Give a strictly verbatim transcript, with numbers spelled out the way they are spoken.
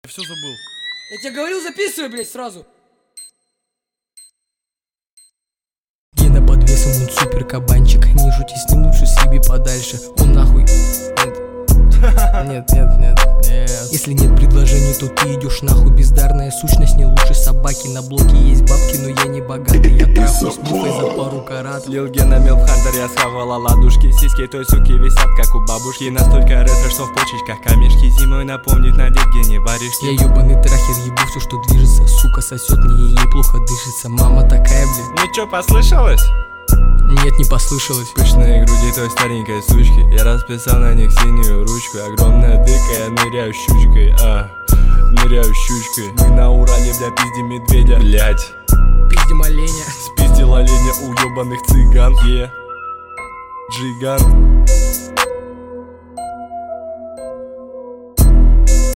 Все забыл. Я тебе говорил, записывай, блядь, сразу. Гена под весом, он супер кабанчик. Не жути с ним, лучше съеби подальше. Он нахуй. Нет, нет, нет, нет, нет. Если нет предложений, то ты идешь нахуй. Бездарная сущность, не лучше собаки. На блоке есть бабки, но я не богатый. Я трахаюсь с мухой за пару карат. Лил Гена Милфхантер, я схавала ладушки. Сиськи той суки висят, как у бабушки. Настолько ретро, что в почечках камешки. Зимой напомнит надеть Гене варежки. Я ебаный трахер, ебу все, что движется. Сука сосет мне, ей плохо дышится. Мама такая, блядь. Ну чё, послышалось? Нет, не послышалось. Пышные груди той старенькой сучки. Я расписал на них синюю ручку. Огромная дыка, я ныряю щучкой, а ныряю щучкой. Мы на Урале, бля, пиздим медведя. Блять, Пиздим оленя. спиздил оленя у ебаных цыган. Е, джиган.